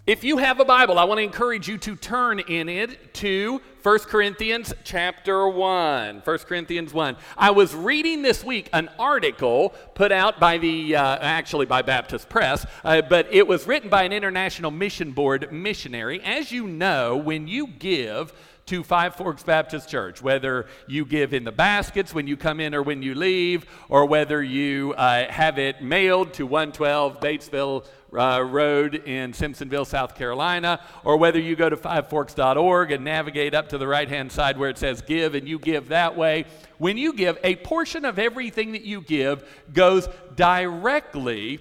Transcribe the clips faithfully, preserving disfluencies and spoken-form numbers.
If you have a Bible, I want to encourage you to turn in it to First Corinthians chapter one. First Corinthians one. I was reading this week an article put out by the, uh, actually by Baptist Press, uh, but it was written by an International Mission Board missionary. As you know, when you give to Five Forks Baptist Church, whether you give in the baskets when you come in or when you leave, or whether you uh, have it mailed to one twelve Batesville uh, Road in Simpsonville, South Carolina, or whether you go to five forks dot org and navigate up to the right-hand side where it says give and you give that way. When you give, a portion of everything that you give goes directly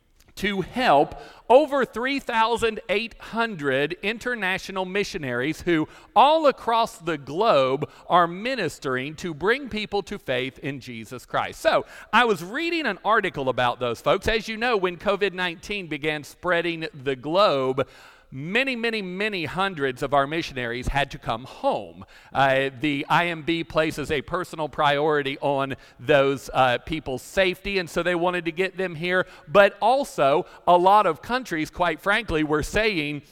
to help over three thousand eight hundred international missionaries who all across the globe are ministering to bring people to faith in Jesus Christ. So I was reading an article about those folks. As you know, when covid nineteen began spreading the globe, Many, many, many hundreds of our missionaries had to come home. Uh, the I M B places a personal priority on those uh, people's safety, and so they wanted to get them here. But also, a lot of countries, quite frankly, were saying,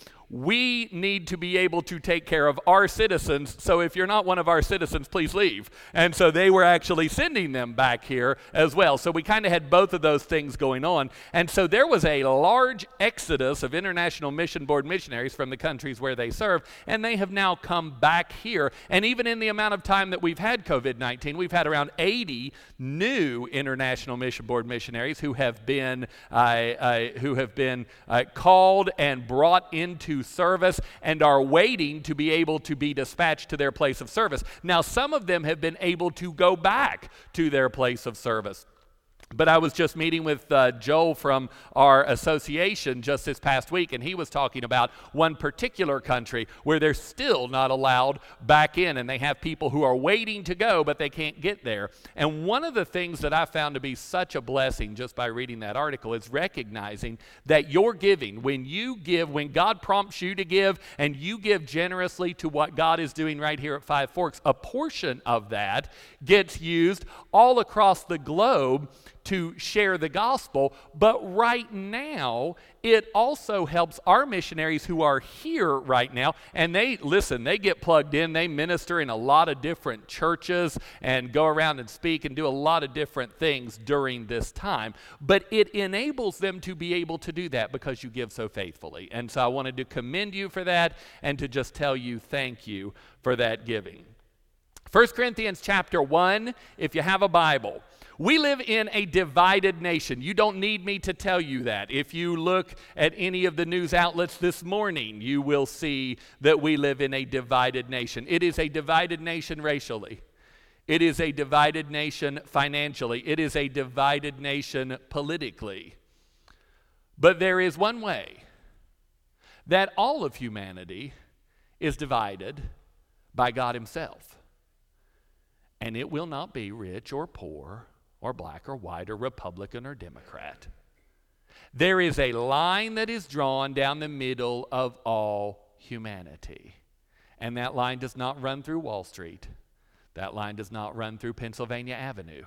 we need to be able to take care of our citizens, so if you're not one of our citizens, please leave. And so they were actually sending them back here as well. So we kind of had both of those things going on. And so there was a large exodus of International Mission Board missionaries from the countries where they serve, and they have now come back here. And even in the amount of time that we've had covid nineteen, we've had around eighty new International Mission Board missionaries who have been, uh, uh, who have been uh, called and brought into service and are waiting to be able to be dispatched to their place of service. Now, some of them have been able to go back to their place of service. But I was just meeting with uh, Joel from our association just this past week, and he was talking about one particular country where they're still not allowed back in, and they have people who are waiting to go, but they can't get there. And one of the things that I found to be such a blessing just by reading that article is recognizing that your giving, when you give, when God prompts you to give, and you give generously to what God is doing right here at Five Forks, a portion of that gets used all across the globe to share the gospel. But right now, it also helps our missionaries who are here right now, and they, listen, they get plugged in, they minister in a lot of different churches and go around and speak and do a lot of different things during this time. But it enables them to be able to do that because you give so faithfully. And so I wanted to commend you for that and to just tell you thank you for that giving. First Corinthians chapter one, if you have a Bible. We live in a divided nation. You don't need me to tell you that. If you look at any of the news outlets this morning, you will see that we live in a divided nation. It is a divided nation racially. It is a divided nation financially. It is a divided nation politically. But there is one way that all of humanity is divided by God himself. And it will not be rich or poor or black or white or Republican or Democrat. There is a line that is drawn down the middle of all humanity. And that line does not run through Wall Street. That line does not run through Pennsylvania Avenue.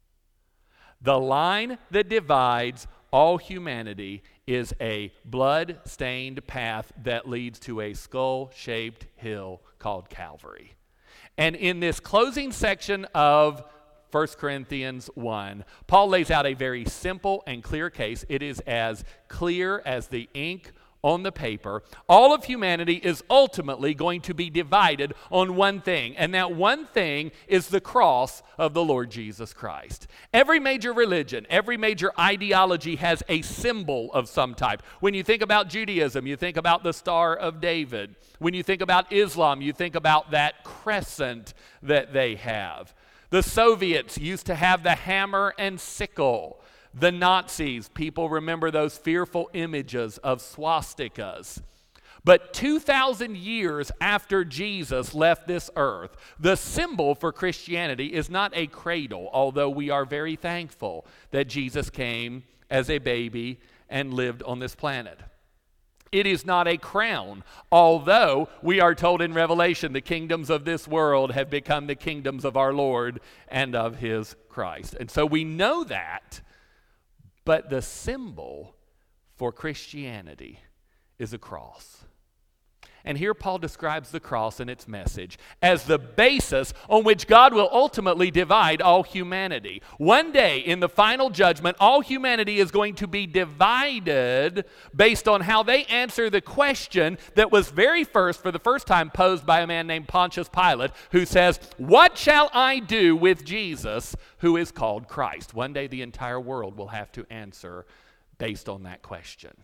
The line that divides all humanity is a blood-stained path that leads to a skull-shaped hill called Calvary. And in this closing section of First Corinthians one, Paul lays out a very simple and clear case. It is as clear as the ink on the paper. All of humanity is ultimately going to be divided on one thing, and that one thing is the cross of the Lord Jesus Christ. Every major religion, every major ideology has a symbol of some type. When you think about Judaism, you think about the Star of David. When you think about Islam, you think about that crescent that they have. The Soviets used to have the hammer and sickle. The Nazis, people remember those fearful images of swastikas. But two thousand years after Jesus left this earth, the symbol for Christianity is not a cradle, although we are very thankful that Jesus came as a baby and lived on this planet. It is not a crown, although we are told in Revelation the kingdoms of this world have become the kingdoms of our Lord and of his Christ. And so we know that, but the symbol for Christianity is a cross. And here Paul describes the cross and its message as the basis on which God will ultimately divide all humanity. One day in the final judgment, all humanity is going to be divided based on how they answer the question that was very first, for the first time, posed by a man named Pontius Pilate, who says, "What shall I do with Jesus, who is called Christ?" One day the entire world will have to answer based on that question.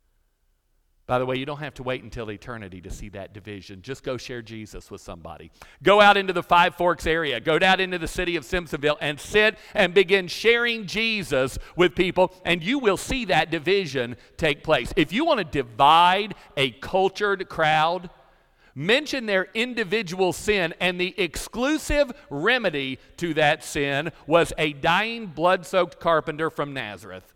By the way, you don't have to wait until eternity to see that division. Just go share Jesus with somebody. Go out into the Five Forks area. Go down into the city of Simpsonville and sit and begin sharing Jesus with people, and you will see that division take place. If you want to divide a cultured crowd, mention their individual sin, and the exclusive remedy to that sin was a dying, blood-soaked carpenter from Nazareth.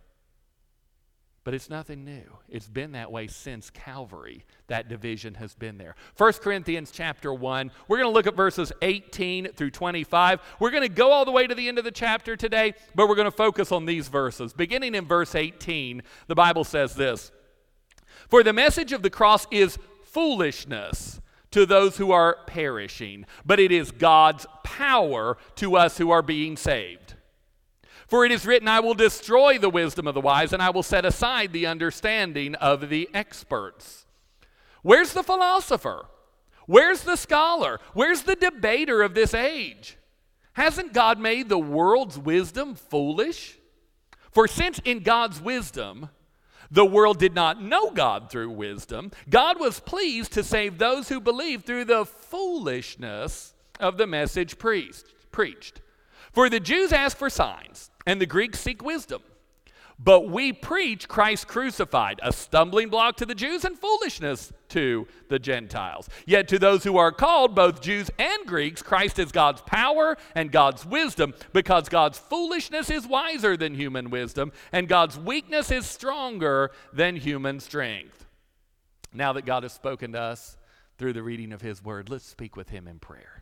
But it's nothing new. It's been that way since Calvary. That division has been there. First Corinthians chapter one, we're going to look at verses eighteen through twenty-five. We're going to go all the way to the end of the chapter today, but we're going to focus on these verses. Beginning in verse eighteen, the Bible says this: "For the message of the cross is foolishness to those who are perishing, but it is God's power to us who are being saved. For it is written, I will destroy the wisdom of the wise, and I will set aside the understanding of the experts." Where's the philosopher? Where's the scholar? Where's the debater of this age? Hasn't God made the world's wisdom foolish? For since in God's wisdom the world did not know God through wisdom, God was pleased to save those who believe through the foolishness of the message preached. preached. For the Jews ask for signs, and the Greeks seek wisdom. But we preach Christ crucified, a stumbling block to the Jews and foolishness to the Gentiles. Yet to those who are called, both Jews and Greeks, Christ is God's power and God's wisdom, because God's foolishness is wiser than human wisdom, and God's weakness is stronger than human strength. Now that God has spoken to us through the reading of his word, let's speak with him in prayer.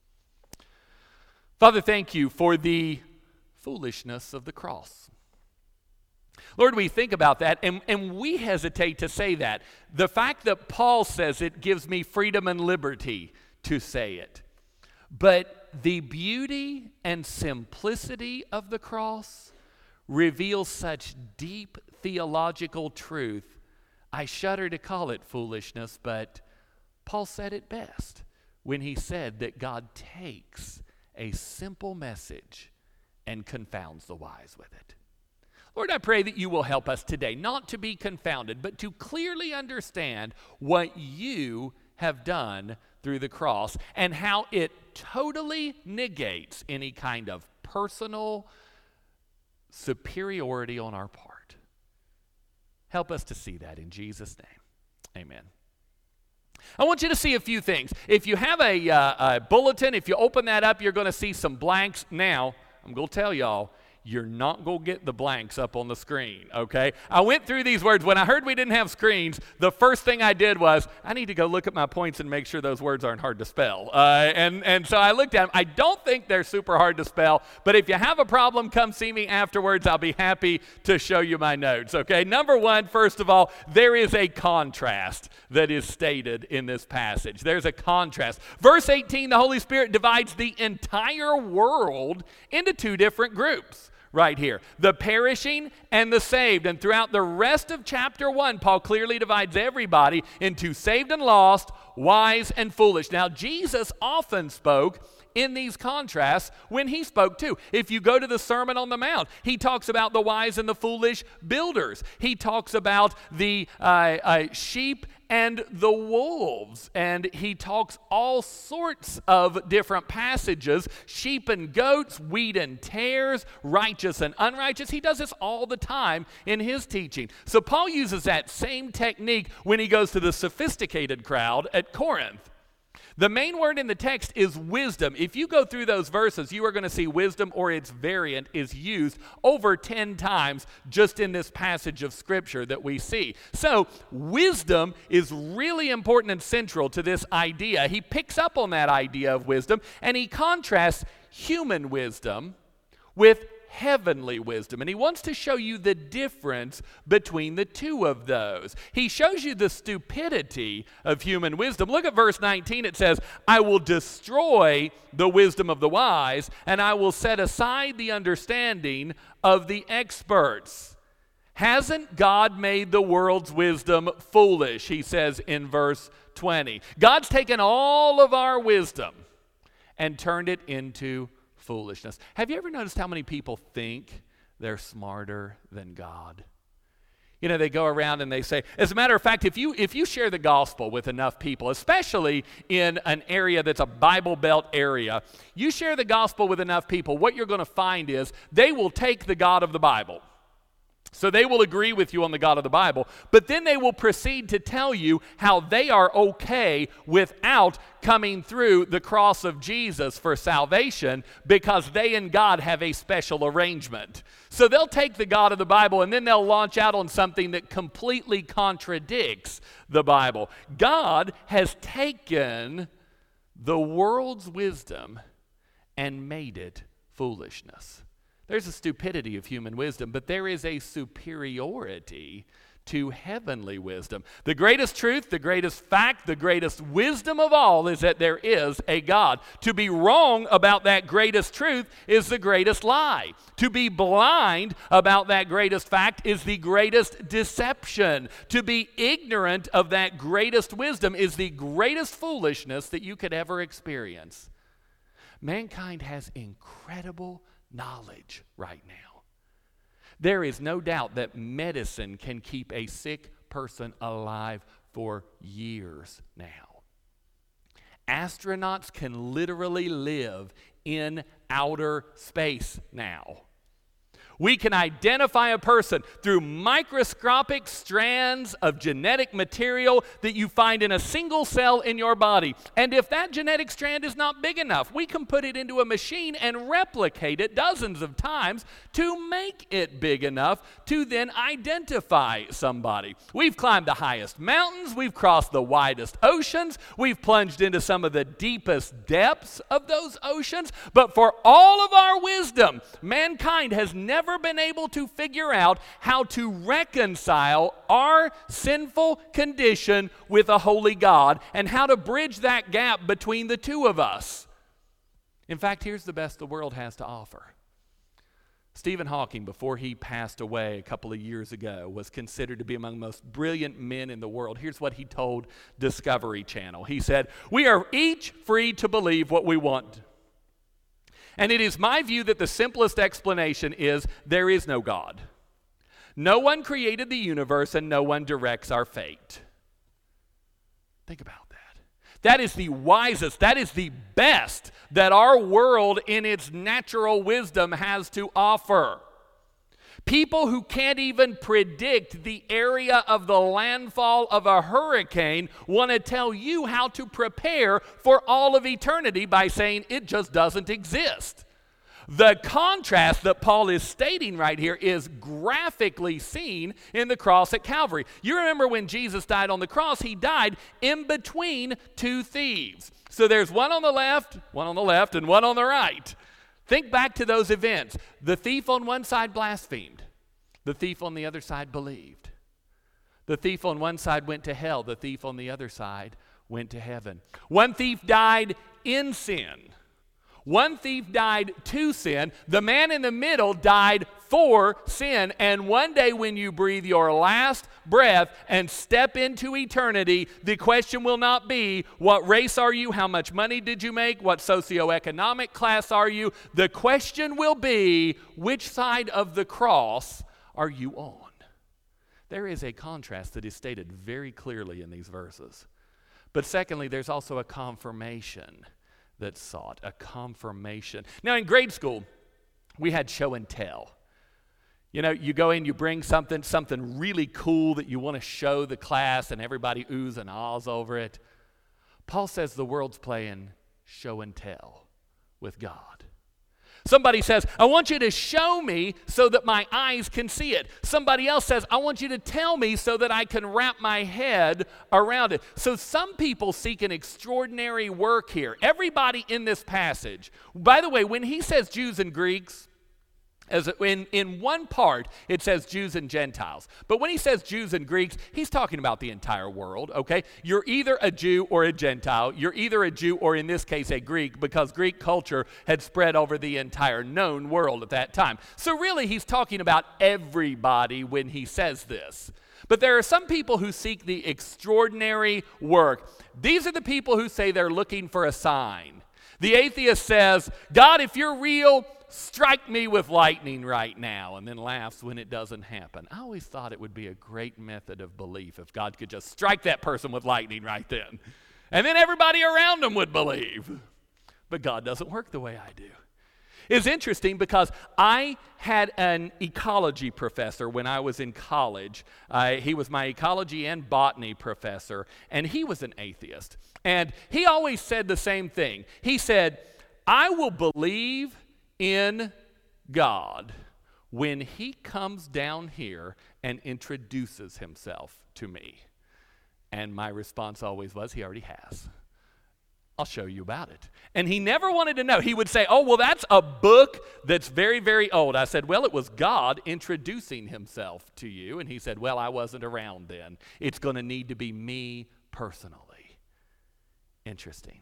Father, thank you for the foolishness of the cross. Lord, we think about that, and, and we hesitate to say that. The fact that Paul says it gives me freedom and liberty to say it. But the beauty and simplicity of the cross reveals such deep theological truth. I shudder to call it foolishness, but Paul said it best when he said that God takes a simple message and confounds the wise with it. Lord, I pray that you will help us today not to be confounded, but to clearly understand what you have done through the cross and how it totally negates any kind of personal superiority on our part. Help us to see that in Jesus' name. Amen. I want you to see a few things. If you have a, uh, a bulletin, if you open that up, you're going to see some blanks. Now, I'm going to tell y'all, you're not going to get the blanks up on the screen, okay? I went through these words. When I heard we didn't have screens, the first thing I did was, I need to go look at my points and make sure those words aren't hard to spell. Uh, and, and so I looked at them. I don't think they're super hard to spell, but if you have a problem, come see me afterwards. I'll be happy to show you my notes, okay? Number one, first of all, there is a contrast that is stated in this passage. There's a contrast. Verse eighteen, the Holy Spirit divides the entire world into two different groups. Right here, the perishing and the saved. And throughout the rest of chapter one, Paul clearly divides everybody into saved and lost, wise and foolish. Now, Jesus often spoke in these contrasts when he spoke too. If you go to the Sermon on the Mount, he talks about the wise and the foolish builders. He talks about the uh, uh, sheep and the wolves, and he talks all sorts of different passages, sheep and goats, wheat and tares, righteous and unrighteous. He does this all the time in his teaching. So Paul uses that same technique when he goes to the sophisticated crowd at Corinth. The main word in the text is wisdom. If you go through those verses, you are going to see wisdom or its variant is used over ten times just in this passage of Scripture that we see. So wisdom is really important and central to this idea. He picks up on that idea of wisdom, and he contrasts human wisdom with heavenly wisdom. And he wants to show you the difference between the two of those. He shows you the stupidity of human wisdom. Look at verse nineteen. It says, I will destroy the wisdom of the wise, and I will set aside the understanding of the experts. Hasn't God made the world's wisdom foolish? He says in verse twenty. God's taken all of our wisdom and turned it into foolishness. Have you ever noticed how many people think they're smarter than God? You know, they go around and they say, as a matter of fact, if you if you share the gospel with enough people, especially in an area that's a Bible Belt area, you share the gospel with enough people, what you're going to find is they will take the God of the Bible. So they will agree with you on the God of the Bible, but then they will proceed to tell you how they are okay without coming through the cross of Jesus for salvation because they and God have a special arrangement. So they'll take the God of the Bible and then they'll launch out on something that completely contradicts the Bible. God has taken the world's wisdom and made it foolishness. There's a stupidity of human wisdom, but there is a superiority to heavenly wisdom. The greatest truth, the greatest fact, the greatest wisdom of all is that there is a God. To be wrong about that greatest truth is the greatest lie. To be blind about that greatest fact is the greatest deception. To be ignorant of that greatest wisdom is the greatest foolishness that you could ever experience. Mankind has incredible knowledge right now. There is no doubt that medicine can keep a sick person alive for years now. Astronauts can literally live in outer space now. We can identify a person through microscopic strands of genetic material that you find in a single cell in your body. And if that genetic strand is not big enough, we can put it into a machine and replicate it dozens of times to make it big enough to then identify somebody. We've climbed the highest mountains, we've crossed the widest oceans, we've plunged into some of the deepest depths of those oceans, but for all of our wisdom, mankind has never been able to figure out how to reconcile our sinful condition with a holy God and how to bridge that gap between the two of us. In fact, here's the best the world has to offer. Stephen Hawking, before he passed away a couple of years ago, was considered to be among the most brilliant men in the world. Here's what he told Discovery Channel. He said, "We are each free to believe what we want. And it is my view that the simplest explanation is there is no God. No one created the universe and no one directs our fate." Think about that. That is the wisest, that is the best that our world in its natural wisdom has to offer. People who can't even predict the area of the landfall of a hurricane want to tell you how to prepare for all of eternity by saying it just doesn't exist. The contrast that Paul is stating right here is graphically seen in the cross at Calvary. You remember when Jesus died on the cross, he died in between two thieves. So there's one on the left, one on the left, and one on the right. Think back to those events. The thief on one side blasphemed. The thief on the other side believed. The thief on one side went to hell. The thief on the other side went to heaven. One thief died in sin. One thief died to sin. The man in the middle died for sin. And one day when you breathe your last breath and step into eternity, the question will not be, what race are you? How much money did you make? What socioeconomic class are you? The question will be, which side of the cross are you on? There is a contrast that is stated very clearly in these verses. But secondly, there's also a confirmation that's sought, a confirmation. Now, in grade school, we had show and tell. You know, you go in, you bring something, something really cool that you want to show the class, and everybody oohs and ahs over it. Paul says the world's playing show and tell with God. Somebody says, I want you to show me so that my eyes can see it. Somebody else says, I want you to tell me so that I can wrap my head around it. So some people seek an extraordinary work here. Everybody in this passage, by the way, when he says Jews and Greeks, As in, in one part, it says Jews and Gentiles. But when he says Jews and Greeks, he's talking about the entire world, okay? You're either a Jew or a Gentile. You're either a Jew or, in this case, a Greek, because Greek culture had spread over the entire known world at that time. So really, he's talking about everybody when he says this. But there are some people who seek the extraordinary work. These are the people who say they're looking for a sign. The atheist says, God, if you're real, strike me with lightning right now, and then laughs when it doesn't happen. I always thought it would be a great method of belief if God could just strike that person with lightning right then, and then everybody around them would believe. But God doesn't work the way I do. It's interesting because I had an ecology professor when I was in college. Uh, he was my ecology and botany professor, and he was an atheist. And he always said the same thing. He said, I will believe in God when he comes down here and introduces himself to me. And my response always was, he already has. I'll show you about it. And he never wanted to know. He would say, oh, well, that's a book that's very, very old. I said, well, it was God introducing himself to you. And he said, well, I wasn't around then. It's going to need to be me personally. Interesting.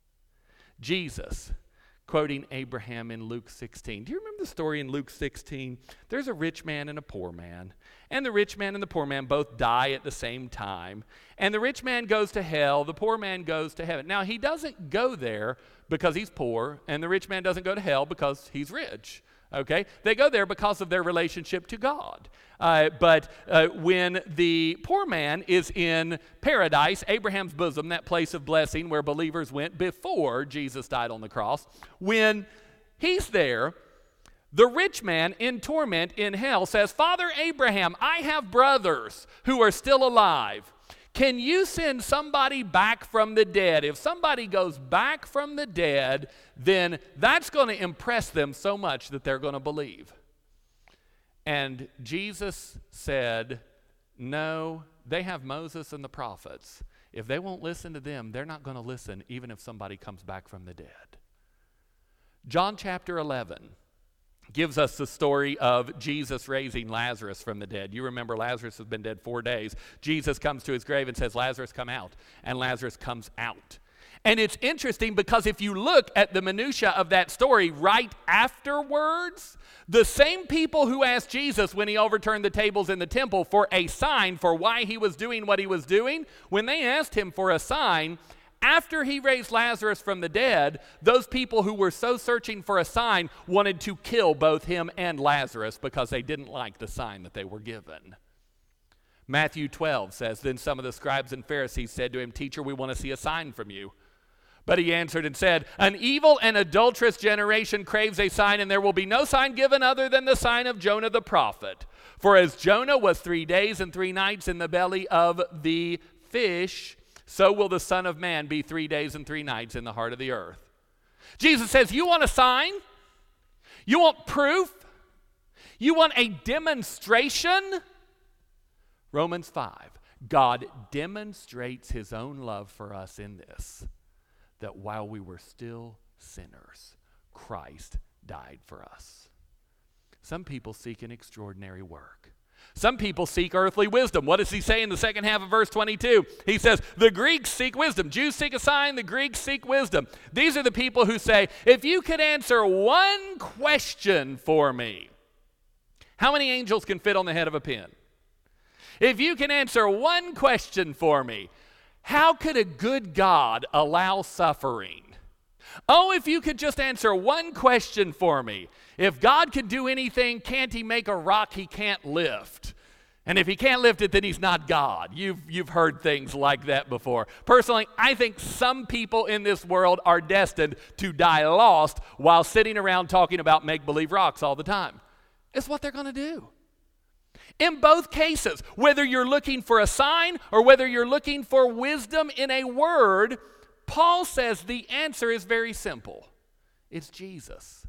Jesus, quoting Abraham in Luke sixteen. Do you remember the story in Luke sixteen? There's a rich man and a poor man. And the rich man and the poor man both die at the same time. And the rich man goes to hell. The poor man goes to heaven. Now, he doesn't go there because he's poor. And the rich man doesn't go to hell because he's rich. Okay? They go there because of their relationship to God. Uh, but uh, when the poor man is in paradise, Abraham's bosom, that place of blessing where believers went before Jesus died on the cross, when he's there, the rich man in torment in hell says, Father Abraham, I have brothers who are still alive. Can you send somebody back from the dead? If somebody goes back from the dead, then that's going to impress them so much that they're going to believe. And Jesus said, no, they have Moses and the prophets. If they won't listen to them, they're not going to listen even if somebody comes back from the dead. John chapter eleven gives us the story of Jesus raising Lazarus from the dead. You remember Lazarus has been dead four days. Jesus comes to his grave and says, Lazarus, come out. And Lazarus comes out. And it's interesting because if you look at the minutia of that story right afterwards, the same people who asked Jesus when he overturned the tables in the temple for a sign for why he was doing what he was doing, when they asked him for a sign, after he raised Lazarus from the dead, those people who were so searching for a sign wanted to kill both him and Lazarus because they didn't like the sign that they were given. Matthew twelve says, then some of the scribes and Pharisees said to him, Teacher, we want to see a sign from you. But he answered and said, an evil and adulterous generation craves a sign, and there will be no sign given other than the sign of Jonah the prophet. For as Jonah was three days and three nights in the belly of the fish, so will the Son of Man be three days and three nights in the heart of the earth. Jesus says, you want a sign? You want proof? You want a demonstration? Romans five. God demonstrates his own love for us in this, that while we were still sinners, Christ died for us. Some people seek an extraordinary work. Some people seek earthly wisdom. What does he say in the second half of verse twenty-two? He says, the Greeks seek wisdom. Jews seek a sign, the Greeks seek wisdom. These are the people who say, if you could answer one question for me, how many angels can fit on the head of a pin? If you can answer one question for me, how could a good God allow suffering? Oh, if you could just answer one question for me. If God can do anything, can't he make a rock he can't lift? And if he can't lift it, then he's not God. You've, you've heard things like that before. Personally, I think some people in this world are destined to die lost while sitting around talking about make-believe rocks all the time. It's what they're going to do. In both cases, whether you're looking for a sign or whether you're looking for wisdom in a word, Paul says the answer is very simple. It's Jesus.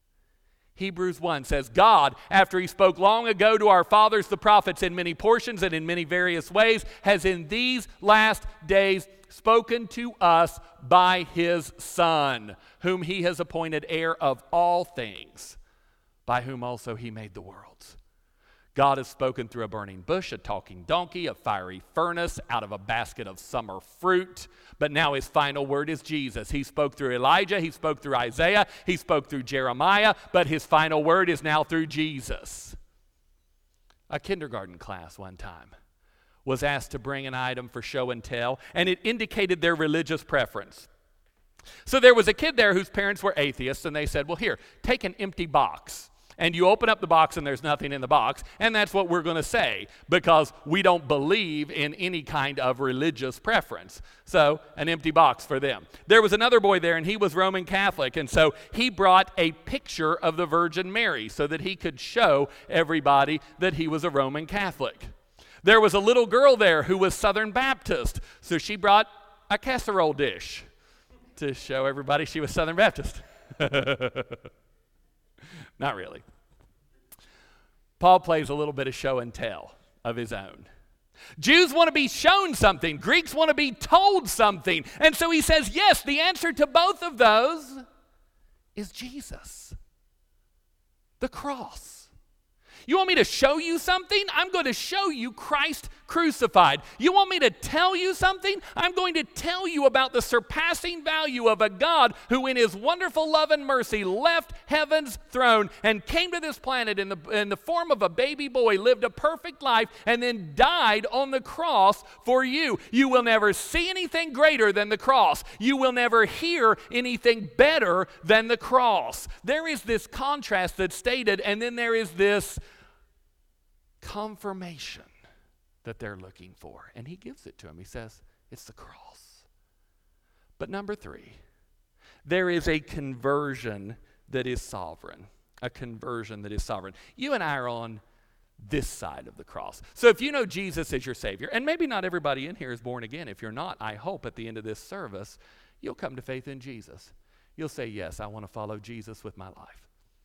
Hebrews one says, God, after he spoke long ago to our fathers, the prophets, in many portions and in many various ways, has in these last days spoken to us by his Son, whom he has appointed heir of all things, by whom also he made the worlds. God has spoken through a burning bush, a talking donkey, a fiery furnace, out of a basket of summer fruit. But now his final word is Jesus. He spoke through Elijah, he spoke through Isaiah, he spoke through Jeremiah, but his final word is now through Jesus. A kindergarten class one time was asked to bring an item for show and tell, and it indicated their religious preference. So there was a kid there whose parents were atheists, and they said, well, here, take an empty box. And you open up the box and there's nothing in the box, and that's what we're going to say because we don't believe in any kind of religious preference. So, an empty box for them. There was another boy there, and he was Roman Catholic, and so he brought a picture of the Virgin Mary so that he could show everybody that he was a Roman Catholic. There was a little girl there who was Southern Baptist, so she brought a casserole dish to show everybody she was Southern Baptist. Not really. Paul plays a little bit of show and tell of his own. Jews want to be shown something. Greeks want to be told something. And so he says, yes, the answer to both of those is Jesus. The cross. You want me to show you something? I'm going to show you Christ crucified. You want me to tell you something? I'm going to tell you about the surpassing value of a God who in his wonderful love and mercy left heaven's throne and came to this planet in the, in the form of a baby boy, lived a perfect life, and then died on the cross for you. You will never see anything greater than the cross. You will never hear anything better than the cross. There is this contrast that's stated, and then there is this confirmation that they're looking for. And he gives it to him. He says, it's the cross. But number three, there is a conversion that is sovereign. A conversion that is sovereign. You and I are on this side of the cross. So if you know Jesus as your Savior, and maybe not everybody in here is born again. If you're not, I hope at the end of this service, you'll come to faith in Jesus. You'll say, yes, I want to follow Jesus with my life.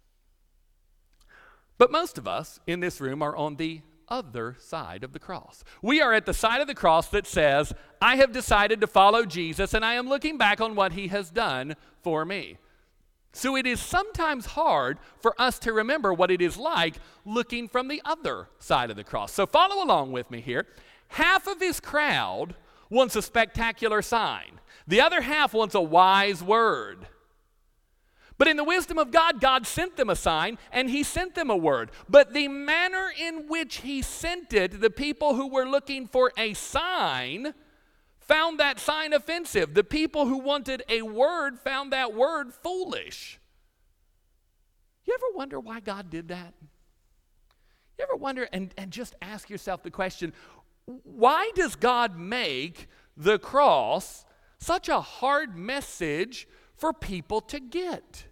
But most of us in this room are on the other side of the cross. We are at the side of the cross that says, I have decided to follow Jesus and I am looking back on what he has done for me. So it is sometimes hard for us to remember what it is like looking from the other side of the cross. So follow along with me here. Half of his crowd wants a spectacular sign. The other half wants a wise word. But in the wisdom of God, God sent them a sign, and he sent them a word. But the manner in which he sent it, the people who were looking for a sign found that sign offensive. The people who wanted a word found that word foolish. You ever wonder why God did that? You ever wonder and, and just ask yourself the question, why does God make the cross such a hard message for people to get?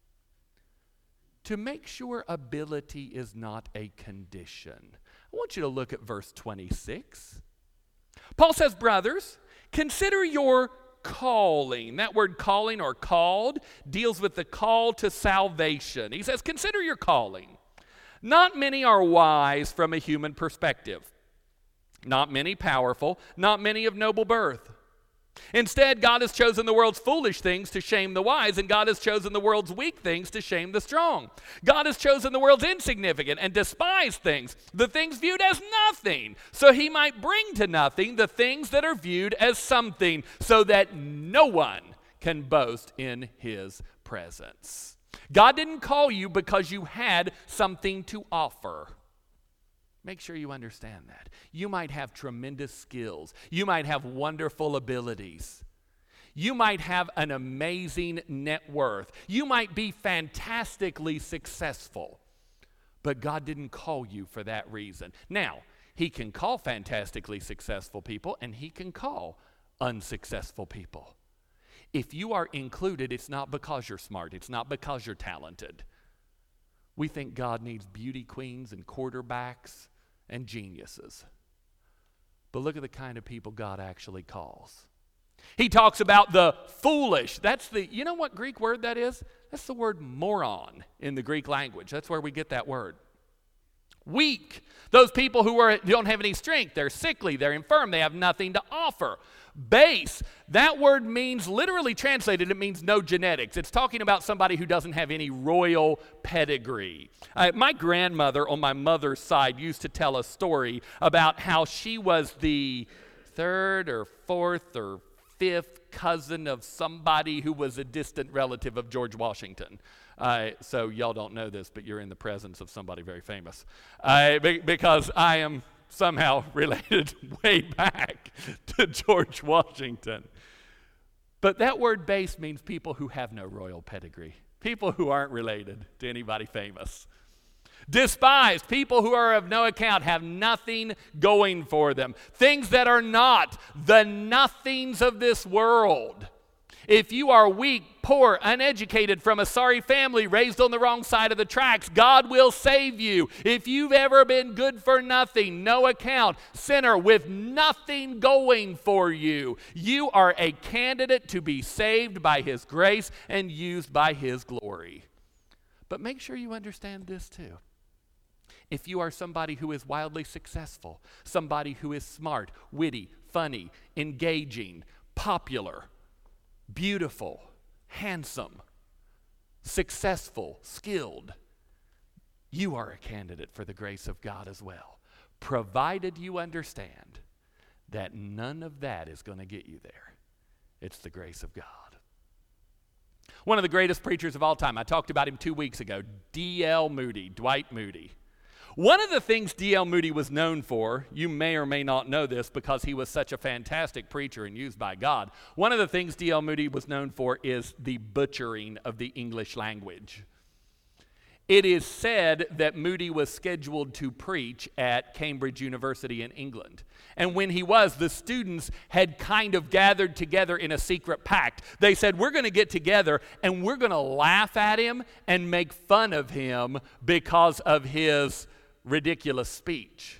To make sure ability is not a condition. I want you to look at verse twenty-six. Paul says, brothers, consider your calling. That word calling or called deals with the call to salvation. He says, consider your calling. Not many are wise from a human perspective. Not many powerful. Not many of noble birth. Instead, God has chosen the world's foolish things to shame the wise, and God has chosen the world's weak things to shame the strong. God has chosen the world's insignificant and despised things, the things viewed as nothing, so he might bring to nothing the things that are viewed as something, so that no one can boast in his presence. God didn't call you because you had something to offer. Make sure you understand that. You might have tremendous skills. You might have wonderful abilities. You might have an amazing net worth. You might be fantastically successful. But God didn't call you for that reason. Now, he can call fantastically successful people, and he can call unsuccessful people. If you are included, it's not because you're smart. It's not because you're talented. We think God needs beauty queens and quarterbacks and geniuses. But look at the kind of people God actually calls. He talks about the foolish. That's the, you know what Greek word that is? That's the word moron in the Greek language. That's where we get that word. Weak. Those people who are, don't have any strength. They're sickly. They're infirm. They have nothing to offer. Base. That word means, literally translated, it means no genetics. It's talking about somebody who doesn't have any royal pedigree. Uh, my grandmother on my mother's side used to tell a story about how she was the third or fourth or fifth cousin of somebody who was a distant relative of George Washington. Uh, so y'all don't know this, but you're in the presence of somebody very famous. Uh, be- because I am somehow related way back to George Washington. But that word base means people who have no royal pedigree. People who aren't related to anybody famous. Despised, people who are of no account, have nothing going for them. Things that are not the nothings of this world. If you are weak, poor, uneducated, from a sorry family, raised on the wrong side of the tracks, God will save you. If you've ever been good for nothing, no account, sinner with nothing going for you, you are a candidate to be saved by His grace and used by His glory. But make sure you understand this too. If you are somebody who is wildly successful, somebody who is smart, witty, funny, engaging, popular, beautiful, handsome, successful, skilled, you are a candidate for the grace of God as well, provided you understand that none of that is going to get you there. It's the grace of God. One of the greatest preachers of all time, I talked about him two weeks ago, D L Moody, Dwight Moody. One of the things D L Moody was known for, you may or may not know this because he was such a fantastic preacher and used by God. One of the things D L Moody was known for is the butchering of the English language. It is said that Moody was scheduled to preach at Cambridge University in England. And when he was, the students had kind of gathered together in a secret pact. They said, we're going to get together and we're going to laugh at him and make fun of him because of his ridiculous speech.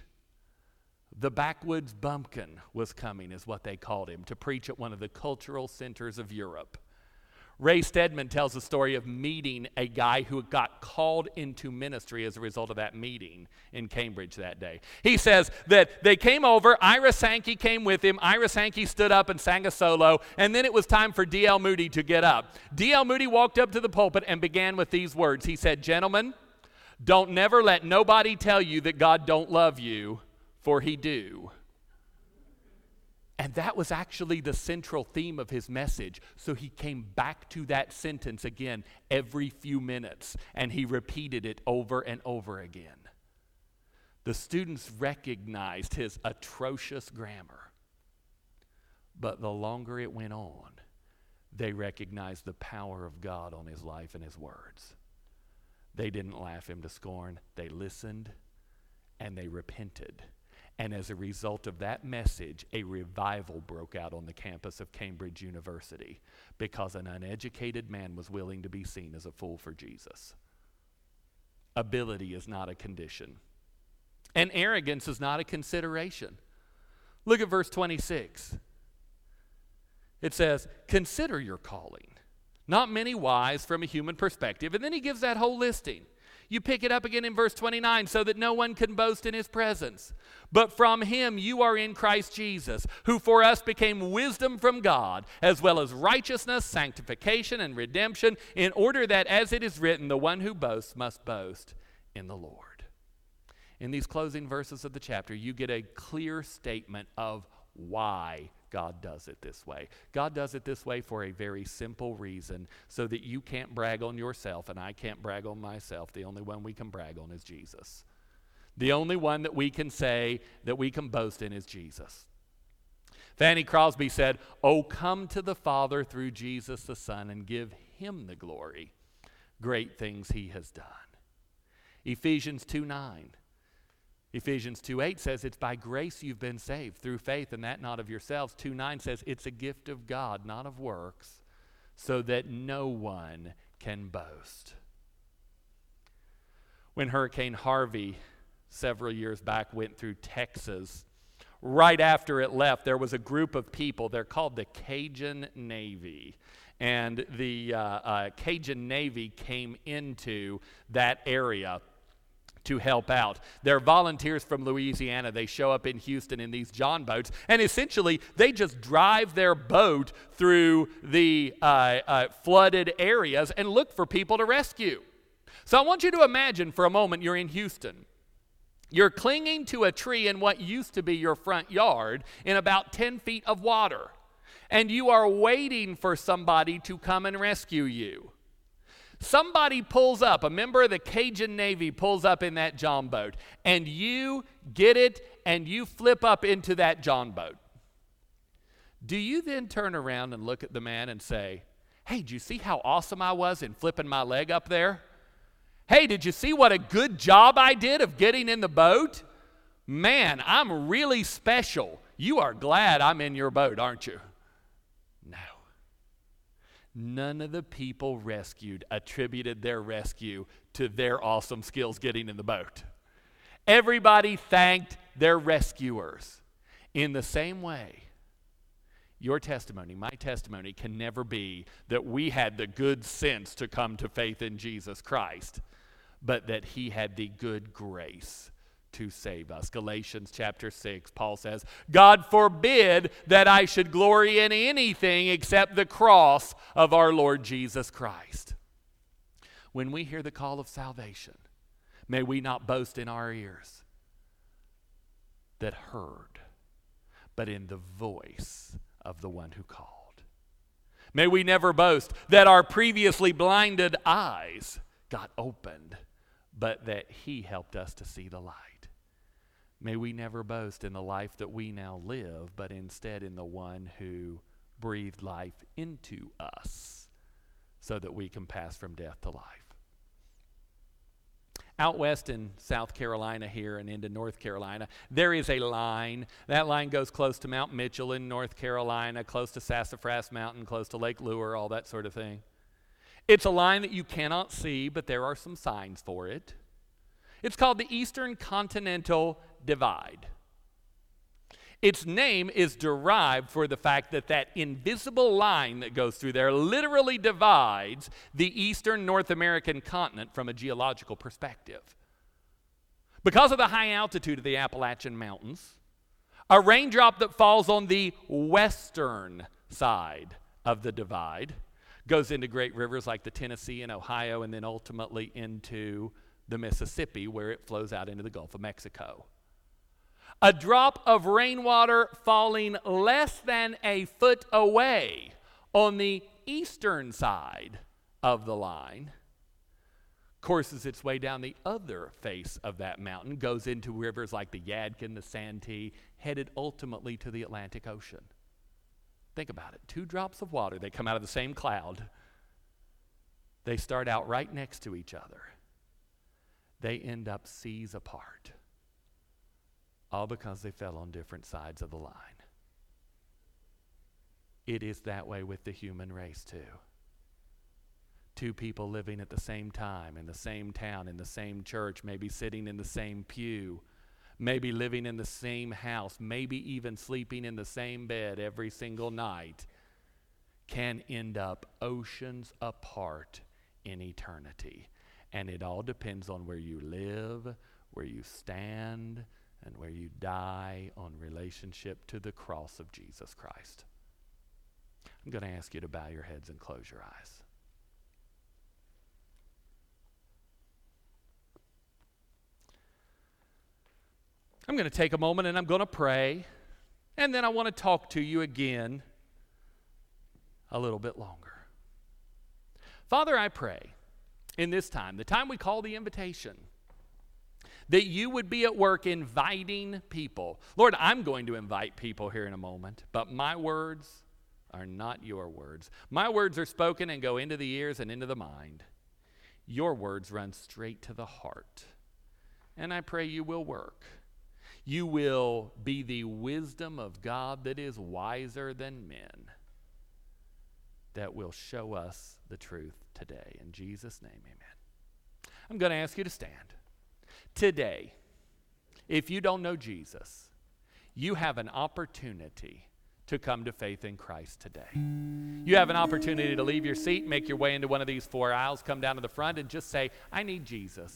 The backwoods bumpkin was coming, is what they called him, to preach at one of the cultural centers of Europe. Ray Stedman tells the story of meeting a guy who got called into ministry as a result of that meeting in Cambridge that day. He says that they came over, Ira Sankey came with him, Ira Sankey stood up and sang a solo, and then it was time for D L Moody to get up. D L Moody walked up to the pulpit and began with these words. He said, "Gentlemen, don't never let nobody tell you that God don't love you, for He do." And that was actually the central theme of his message. So he came back to that sentence again every few minutes, and he repeated it over and over again. The students recognized his atrocious grammar. But the longer it went on, they recognized the power of God on his life and his words. They didn't laugh him to scorn. They listened, and they repented. And as a result of that message, a revival broke out on the campus of Cambridge University because an uneducated man was willing to be seen as a fool for Jesus. Ability is not a condition. And arrogance is not a consideration. Look at verse twenty-six. It says, "Consider your calling. Not many wise from a human perspective." And then he gives that whole listing. You pick it up again in verse twenty-nine, "So that no one can boast in his presence. But from him you are in Christ Jesus, who for us became wisdom from God, as well as righteousness, sanctification, and redemption, in order that, as it is written, the one who boasts must boast in the Lord." In these closing verses of the chapter, you get a clear statement of why God does it this way. God does it this way for a very simple reason, so that you can't brag on yourself and I can't brag on myself. The only one we can brag on is Jesus. The only one that we can say that we can boast in is Jesus. Fanny Crosby said, "Oh, come to the Father through Jesus the Son and give him the glory. Great things he has done." Ephesians two nine. Ephesians two eight says it's by grace you've been saved through faith, and that not of yourselves. two nine says it's a gift of God, not of works, so that no one can boast. When Hurricane Harvey several years back went through Texas, right after it left, there was a group of people. They're called the Cajun Navy. And the uh, uh, Cajun Navy came into that area to help out. They're volunteers from Louisiana. They show up in Houston in these John boats, and essentially they just drive their boat through the uh, uh, flooded areas and look for people to rescue. So I want you to imagine for a moment you're in Houston. You're clinging to a tree in what used to be your front yard in about ten feet of water, and you are waiting for somebody to come and rescue you. Somebody pulls up, a member of the Cajun Navy pulls up in that John boat, and you get it and you flip up into that John boat. Do you then turn around and look at the man and say, hey, did you see how awesome I was in flipping my leg up there? Hey, did you see what a good job I did of getting in the boat? Man, I'm really special. You are glad I'm in your boat, aren't you? No. None of the people rescued attributed their rescue to their awesome skills getting in the boat. Everybody thanked their rescuers. In the same way, your testimony, my testimony, can never be that we had the good sense to come to faith in Jesus Christ, but that he had the good grace to save us. Galatians chapter six, Paul says, God forbid that I should glory in anything except the cross of our Lord Jesus Christ. When we hear the call of salvation, may we not boast in our ears that heard, but in the voice of the one who called. May we never boast that our previously blinded eyes got opened, but that he helped us to see the light. May we never boast in the life that we now live, but instead in the one who breathed life into us so that we can pass from death to life. Out west in South Carolina here and into North Carolina, there is a line. That line goes close to Mount Mitchell in North Carolina, close to Sassafras Mountain, close to Lake Lure, all that sort of thing. It's a line that you cannot see, but there are some signs for it. It's called the Eastern Continental Divide. Its name is derived for the fact that that invisible line that goes through there literally divides the eastern North American continent from a geological perspective. Because of the high altitude of the Appalachian Mountains, a raindrop that falls on the western side of the divide goes into great rivers like the Tennessee and Ohio, and then ultimately into the Mississippi, where it flows out into the Gulf of Mexico. A drop of rainwater falling less than a foot away on the eastern side of the line courses its way down the other face of that mountain, goes into rivers like the Yadkin, the Santee, headed ultimately to the Atlantic Ocean. Think about it. Two drops of water, they come out of the same cloud. They start out right next to each other. They end up seas apart. All because they fell on different sides of the line. It is that way with the human race too. Two people living at the same time, in the same town, in the same church, maybe sitting in the same pew, maybe living in the same house, maybe even sleeping in the same bed every single night, can end up oceans apart in eternity. And it all depends on where you live, where you stand, and where you die on relationship to the cross of Jesus Christ. I'm going to ask you to bow your heads and close your eyes. I'm going to take a moment and I'm going to pray, and then I want to talk to you again a little bit longer. Father, I pray in this time, the time we call the invitation, that you would be at work inviting people. Lord, I'm going to invite people here in a moment, but my words are not your words. My words are spoken and go into the ears and into the mind. Your words run straight to the heart. And I pray you will work. You will be the wisdom of God that is wiser than men, that will show us the truth today. In Jesus' name, amen. I'm going to ask you to stand. Today, if you don't know Jesus, you have an opportunity to come to faith in Christ today. You have an opportunity to leave your seat, make your way into one of these four aisles, come down to the front and just say, I need Jesus.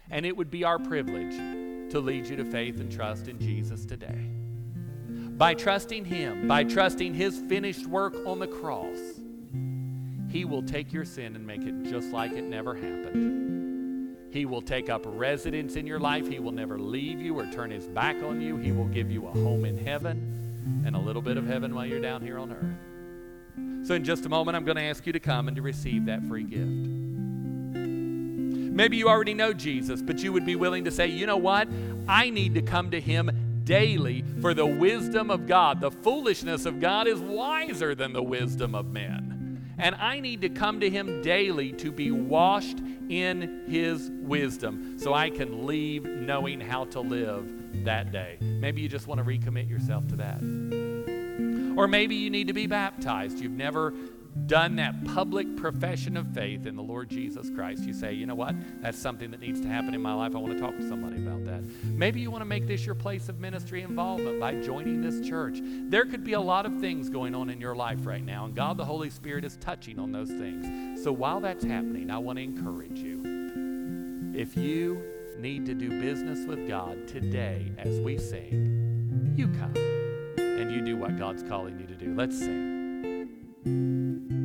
And it would be our privilege to lead you to faith and trust in Jesus today. By trusting Him, by trusting His finished work on the cross, He will take your sin and make it just like it never happened. He will take up residence in your life. He will never leave you or turn His back on you. He will give you a home in heaven and a little bit of heaven while you're down here on earth. So in just a moment, I'm going to ask you to come and to receive that free gift. Maybe you already know Jesus, but you would be willing to say, you know what? I need to come to Him daily, for the wisdom of God, the foolishness of God is wiser than the wisdom of men. And I need to come to Him daily to be washed in His wisdom so I can leave knowing how to live that day. Maybe you just want to recommit yourself to that. Or maybe you need to be baptized. You've never done that public profession of faith in the Lord Jesus Christ. You say, you know what? That's something that needs to happen in my life. I want to talk to somebody about that. Maybe you want to make this your place of ministry involvement by joining this church. There could be a lot of things going on in your life right now, and God the Holy Spirit is touching on those things. So while that's happening, I want to encourage you. If you need to do business with God today as we sing, you come and you do what God's calling you to do. Let's sing.